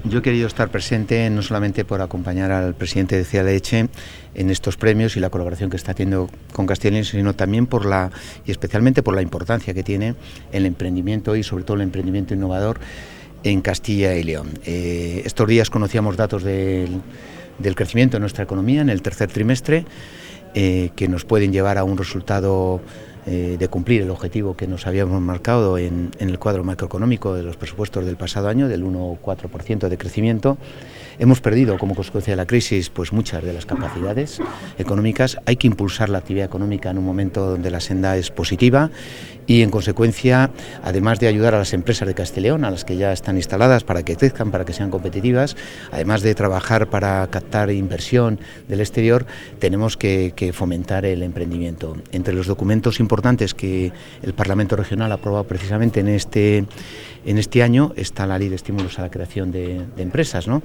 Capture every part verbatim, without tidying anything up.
Yo he querido estar presente no solamente por acompañar al presidente de C I A Leche en estos premios y la colaboración que está haciendo con Castilla y León, sino también por la, y especialmente por la importancia que tiene el emprendimiento y sobre todo el emprendimiento innovador en Castilla y León. Eh, estos días conocíamos datos del, del crecimiento de nuestra economía en el tercer trimestre, eh, que nos pueden llevar a un resultado eh, de cumplir el objetivo que nos habíamos marcado en, en el cuadro macroeconómico de los presupuestos del pasado año, del uno coma cuatro por ciento de crecimiento. Hemos perdido, como consecuencia de la crisis, pues muchas de las capacidades económicas. Hay que impulsar la actividad económica en un momento donde la senda es positiva y, en consecuencia, además de ayudar a las empresas de Castilla y León, a las que ya están instaladas, para que crezcan, para que sean competitivas, además de trabajar para captar inversión del exterior, tenemos que, que fomentar el emprendimiento. Entre los documentos importantes que el Parlamento Regional ha aprobado precisamente en este, en este año está la Ley de Estímulos a la Creación de, de Empresas, ¿no?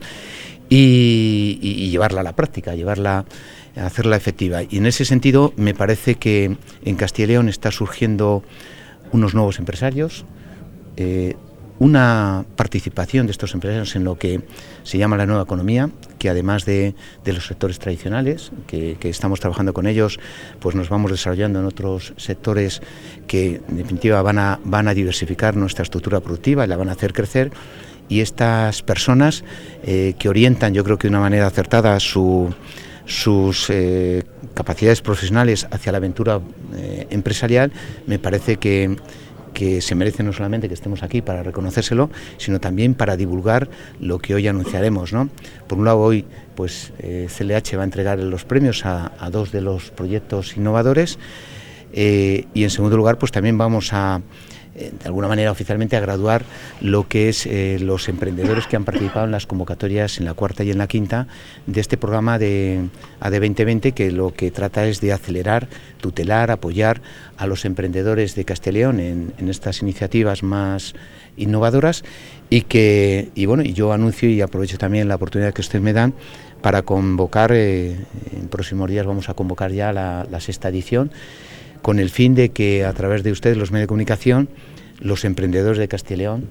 Y, y, y llevarla a la práctica, llevarla a hacerla efectiva. Y en ese sentido me parece que en Castilla y León está surgiendo unos nuevos empresarios, eh, una participación de estos empresarios en lo que se llama la nueva economía, que además de, de los sectores tradicionales, que, que estamos trabajando con ellos, pues nos vamos desarrollando en otros sectores que en definitiva van a, van a diversificar nuestra estructura productiva y la van a hacer crecer. Y estas personas eh, que orientan, yo creo que de una manera acertada, su, sus eh, capacidades profesionales hacia la aventura eh, empresarial, me parece que, que se merece no solamente que estemos aquí para reconocérselo, sino también para divulgar lo que hoy anunciaremos, ¿no? Por un lado, hoy pues eh, C L H va a entregar los premios a, a dos de los proyectos innovadores eh, y, en segundo lugar, pues también vamos a de alguna manera oficialmente a graduar lo que es eh, los emprendedores que han participado en las convocatorias en la cuarta y en la quinta de este programa de A D veinte veinte, que lo que trata es de acelerar, tutelar, apoyar a los emprendedores de Castilla y León en, en estas iniciativas más innovadoras y que, y bueno, y yo anuncio y aprovecho también la oportunidad que ustedes me dan para convocar, eh, en próximos días vamos a convocar ya la, la sexta edición, con el fin de que a través de ustedes, los medios de comunicación, los emprendedores de Castilla y León,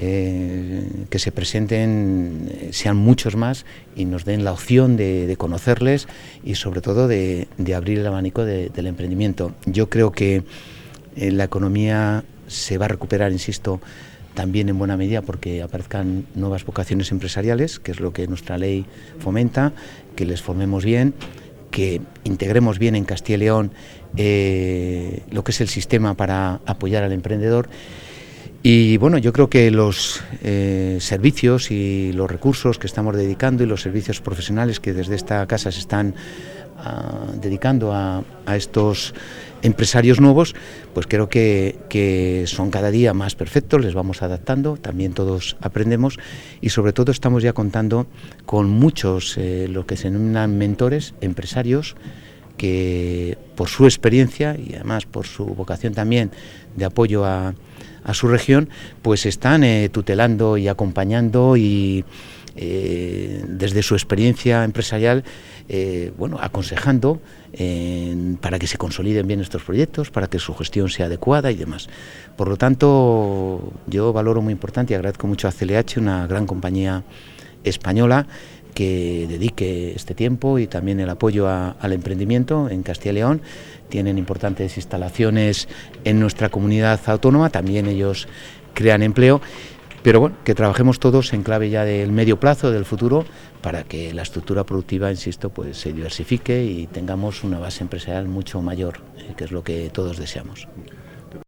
eh, que se presenten, eh, sean muchos más y nos den la opción de, de conocerles y sobre todo de, de abrir el abanico de, del emprendimiento. Yo creo que eh, la economía se va a recuperar, insisto, también en buena medida porque aparezcan nuevas vocaciones empresariales, que es lo que nuestra ley fomenta, que les formemos bien, que integremos bien en Castilla y León eh, lo que es el sistema para apoyar al emprendedor. Y bueno, yo creo que los eh, servicios y los recursos que estamos dedicando y los servicios profesionales que desde esta casa se están uh, dedicando a, a estos empresarios nuevos, pues creo que, que son cada día más perfectos, les vamos adaptando, también todos aprendemos y sobre todo estamos ya contando con muchos, eh, lo que se denominan mentores, empresarios, que por su experiencia y además por su vocación también de apoyo a, a su región, pues están eh, tutelando y acompañando y eh, desde su experiencia empresarial, eh, bueno, aconsejando eh, para que se consoliden bien estos proyectos, para que su gestión sea adecuada y demás. Por lo tanto, yo valoro muy importante y agradezco mucho a C L H, una gran compañía española, que dedique este tiempo y también el apoyo a, al emprendimiento en Castilla y León. Tienen importantes instalaciones en nuestra comunidad autónoma, también ellos crean empleo, pero bueno, que trabajemos todos en clave ya del medio plazo, del futuro, para que la estructura productiva, insisto, pues se diversifique y tengamos una base empresarial mucho mayor, eh, que es lo que todos deseamos.